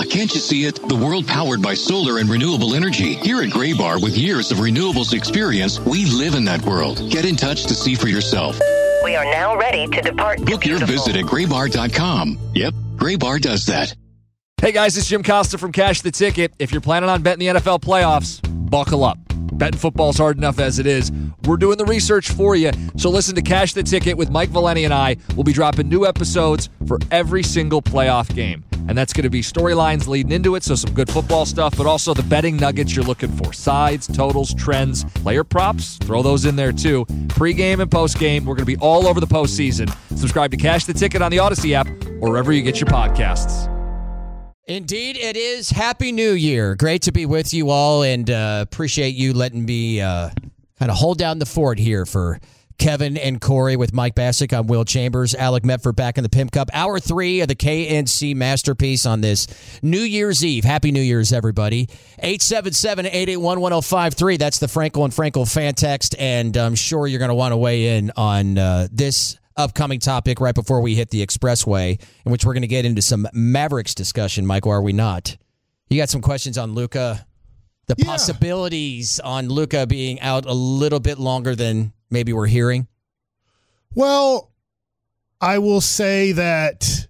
can't you see it? The world powered by solar and renewable energy. Here at Graybar, with years of renewables experience, we live in that world. Get in touch to see for yourself. We are now ready to depart. Book your visit at graybar.com. Yep, Graybar does that. Hey guys, it's Jim Costa from Cash the Ticket. If you're planning on betting the NFL playoffs, buckle up. Betting football's hard enough as it is. We're doing the research for you. So listen to Cash the Ticket with Mike Valeni and I. We'll be dropping new episodes for every single playoff game. And that's going to be storylines leading into it, so some good football stuff, but also the betting nuggets you're looking for. Sides, totals, trends, player props, throw those in there too. Pre-game and post-game, we're going to be all over the postseason. Subscribe to Cash the Ticket on the Odyssey app or wherever you get your podcasts. Indeed, it is. Happy New Year. Great to be with you all, and appreciate you letting me kind of hold down the fort here for Kevin and Corey with Mike Bassick. I'm Will Chambers. Alec Metford back in the Pimp Cup. Hour 3 of the KNC Masterpiece on this New Year's Eve. Happy New Year's, everybody. 877-881-1053. That's the Frankel and Frankel fan text, and I'm sure you're going to want to weigh in on this upcoming topic right before we hit the expressway, in which we're going to get into some Mavericks discussion, Michael, are we not? You got some questions on Luka? The possibilities on Luka being out a little bit longer than maybe we're hearing? Well, I will say that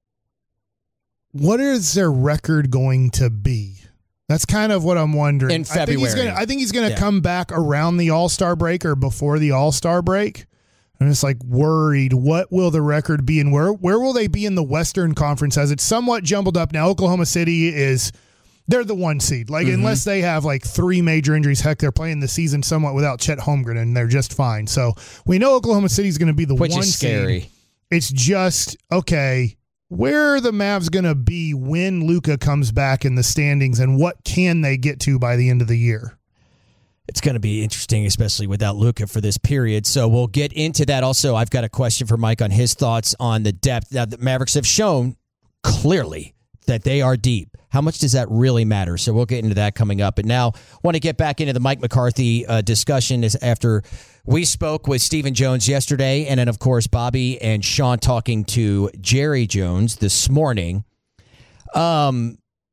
what is their record going to be? That's kind of what I'm wondering. In February. I think he's going to come back around the All-Star break or before the All-Star break. I'm just like worried. What will the record be, and where will they be in the Western Conference? As it's somewhat jumbled up now. Oklahoma City they're the 1 seed. Like unless they have like 3 major injuries, heck, they're playing the season somewhat without Chet Holmgren, and they're just fine. So we know Oklahoma City is going to be the 1 seed. Which is scary. It's just okay. Where are the Mavs going to be when Luka comes back in the standings, and what can they get to by the end of the year? It's going to be interesting, especially without Luka for this period. So we'll get into that. Also, I've got a question for Mike on his thoughts on the depth. Now, the Mavericks have shown clearly that they are deep. How much does that really matter? So we'll get into that coming up. But now I want to get back into the Mike McCarthy discussion after we spoke with Stephen Jones yesterday, and then, of course, Bobby and Sean talking to Jerry Jones this morning. I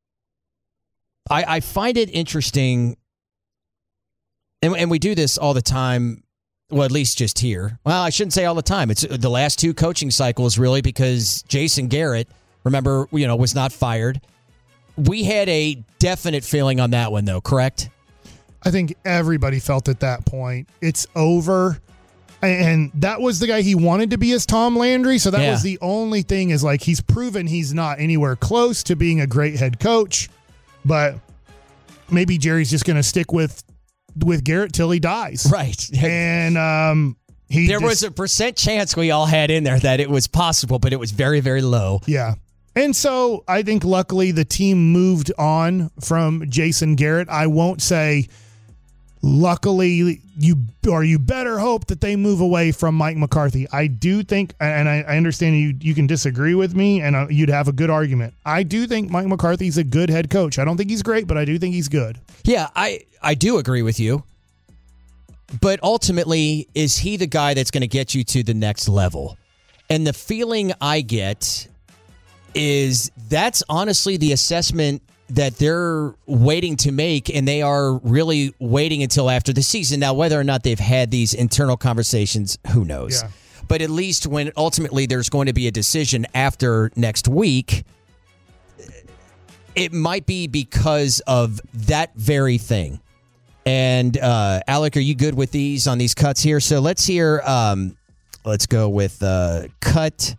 find it interesting. And we do this all the time, well, at least just here. Well, I shouldn't say all the time. It's the last 2 coaching cycles, really, because Jason Garrett, remember, was not fired. We had a definite feeling on that one, though, correct? I think everybody felt at that point, it's over. And that was the guy he wanted to be as Tom Landry, so that was the only thing is, like, he's proven he's not anywhere close to being a great head coach. But maybe Jerry's just going to stick with Garrett till he dies. Right. And there was a percent chance we all had in there that it was possible, but it was very, very low. Yeah. And so I think luckily the team moved on from Jason Garrett. I won't say luckily you better hope that they move away from Mike McCarthy. I do think, and I understand you can disagree with me and you'd have a good argument. I do think Mike McCarthy's a good head coach. I don't think he's great, but I do think he's good. Yeah, I do agree with you. But ultimately, is he the guy that's going to get you to the next level? And the feeling I get is that's honestly the assessment that they're waiting to make, and they are really waiting until after the season. Now, whether or not they've had these internal conversations, who knows? Yeah. But at least when ultimately there's going to be a decision after next week, it might be because of that very thing. And Alec, are you good with these on these cuts here? So let's hear, let's go with cut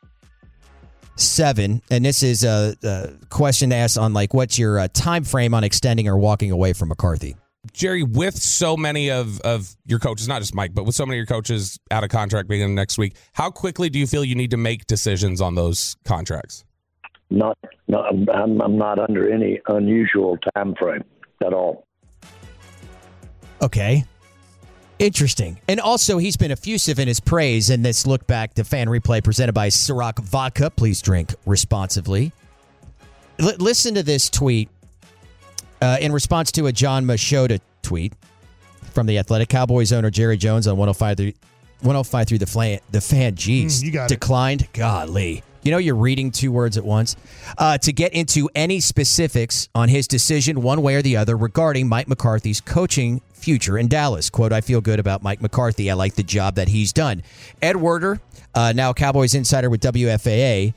7. And this is a question asked on, like, what's your time frame on extending or walking away from McCarthy? Jerry, with so many of your coaches, not just Mike, but with so many of your coaches out of contract beginning next week, how quickly do you feel you need to make decisions on those contracts? I'm not under any unusual time frame at all. Okay. Interesting. And also, he's been effusive in his praise in this look back to fan replay presented by Ciroc Vodka. Please drink responsibly. Listen to this tweet in response to a John Machota tweet from the Athletic. Cowboys owner Jerry Jones on 105.3 The Fan. Jeez. You got declined. Golly. You know, you're reading two words at once. To get into any specifics on his decision, one way or the other, regarding Mike McCarthy's coaching future in Dallas. Quote, I feel good about Mike McCarthy. I like the job that he's done. Ed Werder, now Cowboys insider with WFAA.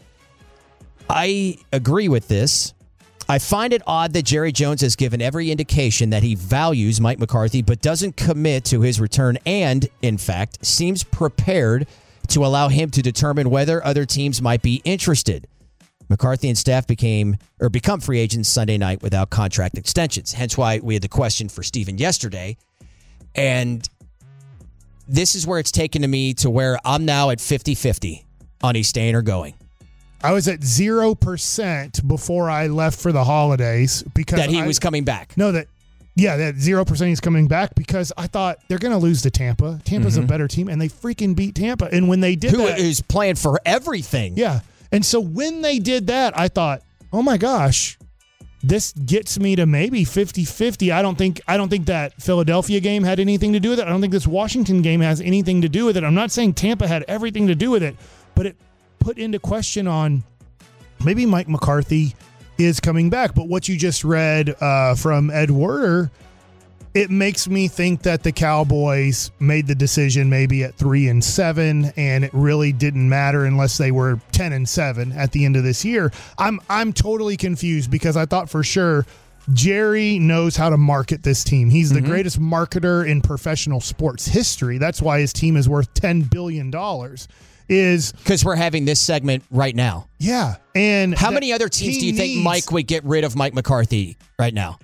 I agree with this. I find it odd that Jerry Jones has given every indication that he values Mike McCarthy, but doesn't commit to his return and, in fact, seems prepared to allow him to determine whether other teams might be interested. McCarthy and staff become free agents Sunday night without contract extensions. Hence why we had the question for Steven yesterday. And this is where it's taken to me to where I'm now at 50-50 on he's staying or going. I was at 0% before I left for the holidays because that he was coming back. No, that 0% he's coming back because I thought they're going to lose to Tampa. Tampa's a better team, and they freaking beat Tampa. And when they did that, who's playing for everything. Yeah. And so when they did that, I thought, oh my gosh, this gets me to maybe 50-50. I don't think that Philadelphia game had anything to do with it. I don't think this Washington game has anything to do with it. I'm not saying Tampa had everything to do with it, but it put into question on maybe Mike McCarthy is coming back. But what you just read from Ed Werder, it makes me think that the Cowboys made the decision maybe at 3-7, and it really didn't matter unless they were 10-7 at the end of this year. I'm totally confused because I thought for sure Jerry knows how to market this team. He's the greatest marketer in professional sports history. That's why his team is worth $10 billion. Is because we're having this segment right now. Yeah. And how many other teams do you think Mike would get rid of Mike McCarthy right now?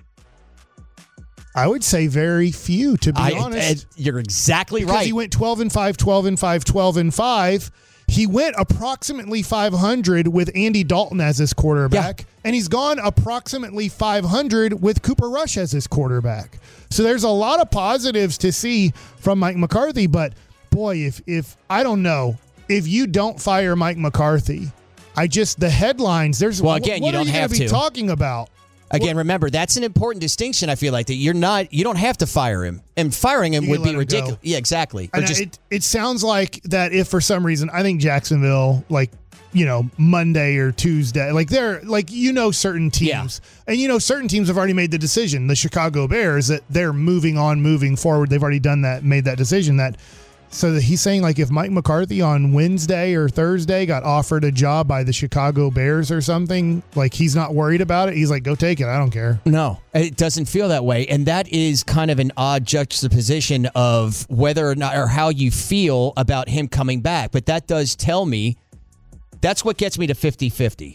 I would say very few, to be honest. You're exactly because right. He went 12-5, 12-5, 12-5. He went approximately 500 with Andy Dalton as his quarterback, and he's gone approximately 500 with Cooper Rush as his quarterback. So there's a lot of positives to see from Mike McCarthy, but boy, if I don't know, if you don't fire Mike McCarthy, the headlines, there's well, again, what you don't are you have to be talking about? Again, remember, that's an important distinction. I feel like that you don't have to fire him, and firing him would be ridiculous. Yeah, exactly. It sounds like that if for some reason, I think Jacksonville, Monday or Tuesday, they're certain teams, and certain teams have already made the decision. The Chicago Bears, that they're moving forward. They've already made that decision. So he's saying if Mike McCarthy on Wednesday or Thursday got offered a job by the Chicago Bears or something, he's not worried about it. He's like, go take it. I don't care. No, it doesn't feel that way. And that is kind of an odd juxtaposition of whether or not or how you feel about him coming back. But that does tell me that's what gets me to 50-50.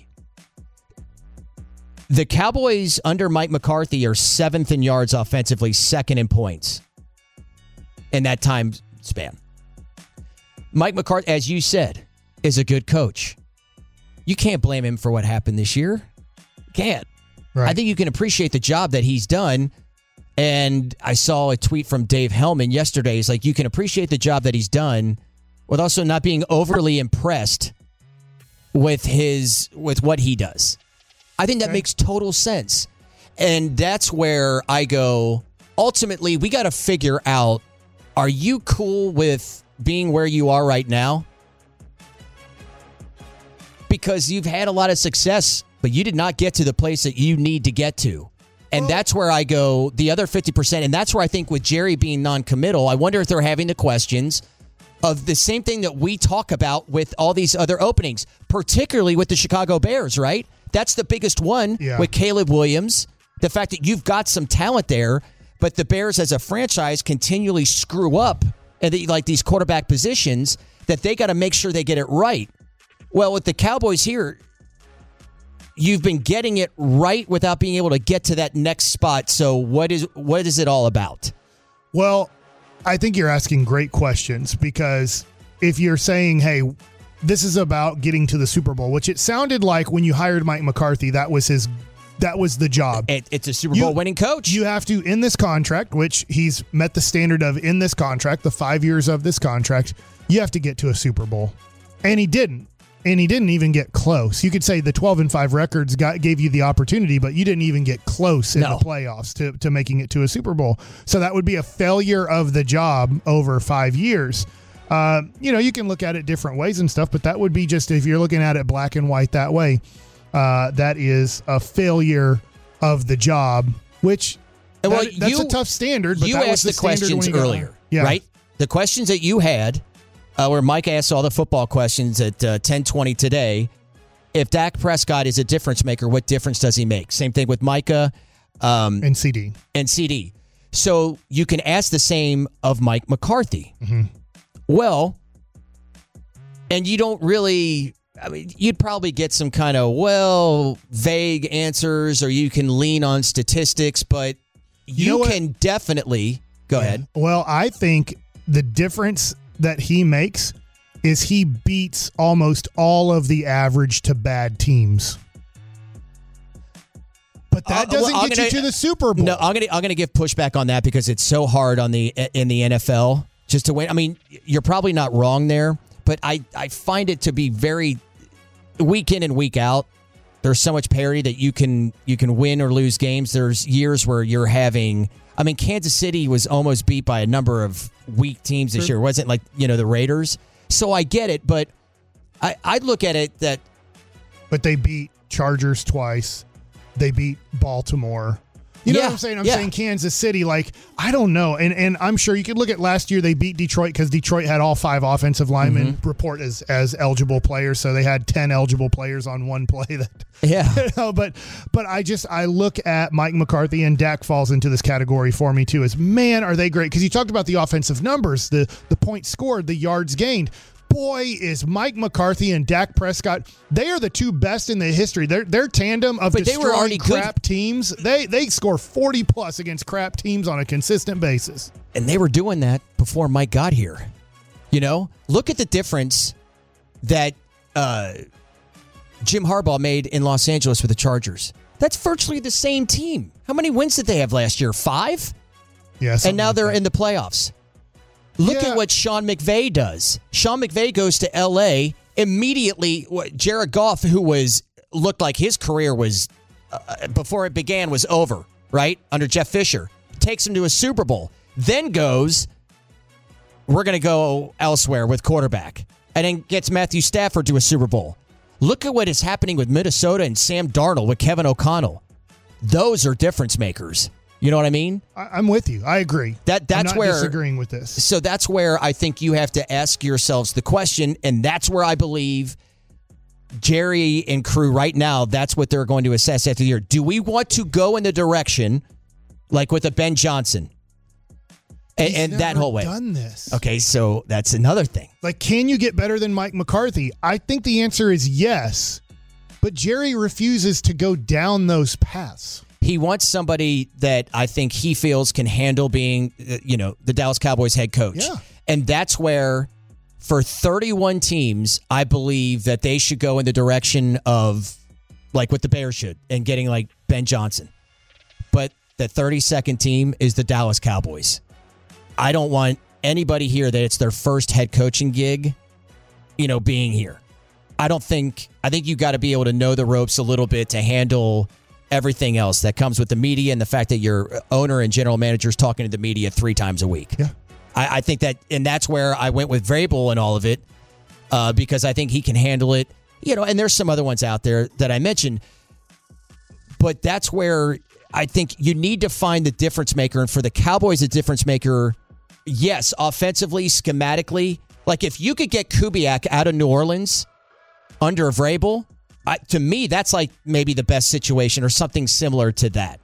The Cowboys under Mike McCarthy are 7th in yards offensively, 2nd in points in that time span. Mike McCarthy, as you said, is a good coach. You can't blame him for what happened this year. You can't. Right. I think you can appreciate the job that he's done. And I saw a tweet from Dave Hellman yesterday. He's like, you can appreciate the job that he's done with also not being overly impressed with what he does. I think that makes total sense. And that's where I go, ultimately, we got to figure out, are you cool with being where you are right now? Because you've had a lot of success, but you did not get to the place that you need to get to. And that's where I go, the other 50%. And that's where I think with Jerry being non-committal, I wonder if they're having the questions of the same thing that we talk about with all these other openings, particularly with the Chicago Bears, right? That's the biggest one with Caleb Williams. The fact that you've got some talent there, but the Bears as a franchise continually screw up at these quarterback positions that they got to make sure they get it right. Well, with the Cowboys here, you've been getting it right without being able to get to that next spot. So what is it all about? Well, I think you're asking great questions because if you're saying, hey, this is about getting to the Super Bowl, which it sounded like when you hired Mike McCarthy, that was the job. It's a Super Bowl winning coach. You have to, in this contract, which he's met the standard of in this contract, the 5 years of this contract, you have to get to a Super Bowl. And he didn't. And he didn't even get close. You could say the 12-5 records gave you the opportunity, but you didn't even get close in the playoffs to making it to a Super Bowl. So that would be a failure of the job over 5 years. You can look at it different ways and stuff, but that would be just if you're looking at it black and white that way. That is a failure of the job, which that's a tough standard. But you that asked was the questions earlier, right? The questions that you had, where Mike asked all the football questions at 10:20 today. If Dak Prescott is a difference maker, what difference does he make? Same thing with Micah and CD. So you can ask the same of Mike McCarthy. Mm-hmm. Well, and you don't really, you'd probably get some kind of, vague answers, or you can lean on statistics, but you can definitely, go ahead. Well, I think the difference that he makes is he beats almost all of the average to bad teams. But that doesn't get you to the Super Bowl. No, I'm gonna give pushback on that because it's so hard in the NFL just to win. I mean, you're probably not wrong there, but I find it to be very week in and week out. There's so much parity that you can win or lose games. There's years where you're having. I mean, Kansas City was almost beat by a number of weak teams this year. It wasn't like the Raiders. So I get it, but I look at it that. But they beat Chargers twice. They beat Baltimore. You know what I'm saying? I'm saying Kansas City, I don't know. And I'm sure you could look at last year, they beat Detroit because Detroit had all 5 offensive linemen report as eligible players. So they had 10 eligible players on one play. But I look at Mike McCarthy, and Dak falls into this category for me too, as man, are they great. Because you talked about the offensive numbers, the points scored, the yards gained. Boy, is Mike McCarthy and Dak Prescott, they are the two best in the history. Their tandem of destroying crap teams. They score 40+ against crap teams on a consistent basis. And they were doing that before Mike got here. Look at the difference that Jim Harbaugh made in Los Angeles with the Chargers. That's virtually the same team. How many wins did they have last year? 5? Yeah. And now they're in the playoffs. Look at what Sean McVay does. Sean McVay goes to L.A. immediately. Jared Goff, who looked like his career was, before it began, was over, right? Under Jeff Fisher. Takes him to a Super Bowl. Then goes, we're going to go elsewhere with quarterback. And then gets Matthew Stafford to a Super Bowl. Look at what is happening with Minnesota and Sam Darnold with Kevin O'Connell. Those are difference makers. You know what I mean? I'm with you. I agree. That's I'm not where disagreeing with this. So that's where I think you have to ask yourselves the question, and that's where I believe Jerry and crew right now, that's what they're going to assess after the year. Do we want to go in the direction like with a Ben Johnson and that whole way? Done this. Okay, so that's another thing. Can you get better than Mike McCarthy? I think the answer is yes, but Jerry refuses to go down those paths. He wants somebody that I think he feels can handle being, the Dallas Cowboys head coach. Yeah. And that's where, for 31 teams, I believe that they should go in the direction of, like what the Bears should, and getting like Ben Johnson. But the 32nd team is the Dallas Cowboys. I don't want anybody here that it's their first head coaching gig, being here. I think you got to be able to know the ropes a little bit to handle everything else that comes with the media and the fact that your owner and general manager is talking to the media 3 times a week. Yeah. I think that, and that's where I went with Vrabel and all of it, because I think he can handle it. And there's some other ones out there that I mentioned, but that's where I think you need to find the difference maker. And for the Cowboys, a difference maker, yes, offensively, schematically. Like if you could get Kubiak out of New Orleans under Vrabel, to me, that's like maybe the best situation or something similar to that.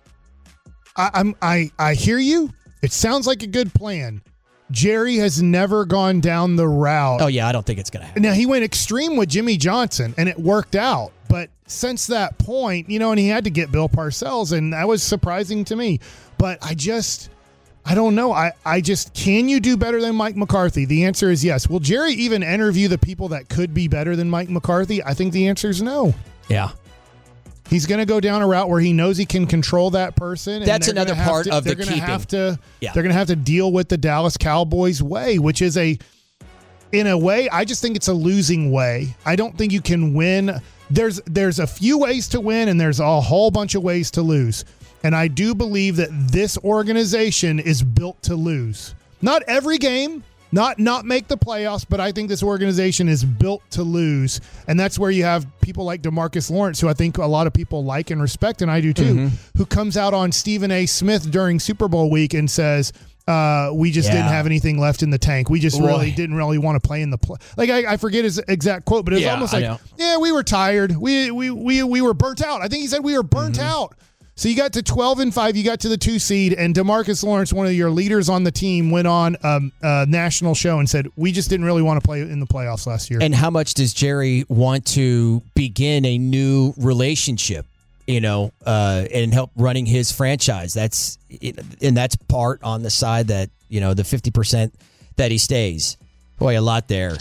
I hear you. It sounds like a good plan. Jerry has never gone down the route. Oh, yeah, I don't think it's going to happen. Now, he went extreme with Jimmy Johnson, and it worked out. But since that point, and he had to get Bill Parcells, and that was surprising to me. But I don't know. Can you do better than Mike McCarthy? The answer is yes. Will Jerry even interview the people that could be better than Mike McCarthy? I think the answer is no. Yeah. He's going to go down a route where he knows he can control that person. That's another part of the keeping. They're going to have to deal with the Dallas Cowboys way, which is in a way, I just think it's a losing way. I don't think you can win. There's a few ways to win, and there's a whole bunch of ways to lose. And I do believe that this organization is built to lose. Not every game, not make the playoffs, but I think this organization is built to lose. And that's where you have people like DeMarcus Lawrence, who I think a lot of people like and respect, and I do too, who comes out on Stephen A. Smith during Super Bowl week and says, we just didn't have anything left in the tank. We just didn't really want to play in the play. Like I forget his exact quote, but it was almost like, we were tired. We were burnt out. I think he said we were burnt out. So you got to 12-5, you got to the 2 seed, and DeMarcus Lawrence, one of your leaders on the team, went on a national show and said, we just didn't really want to play in the playoffs last year. And how much does Jerry want to begin a new relationship, and help running his franchise? That's part on the side that, the 50% that he stays. Boy, a lot there.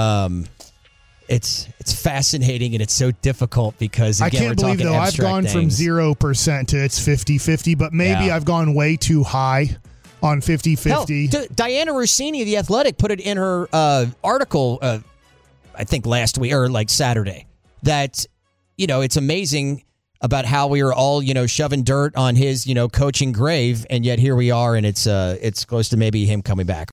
It's fascinating, and it's so difficult because, again, I can't believe, though, I've gone from 0% to it's 50-50, but maybe I've gone way too high on 50-50. Diana Rossini of The Athletic put it in her article, I think last week or like Saturday, that, it's amazing about how we were all, shoving dirt on his, coaching grave, and yet here we are, and it's close to maybe him coming back.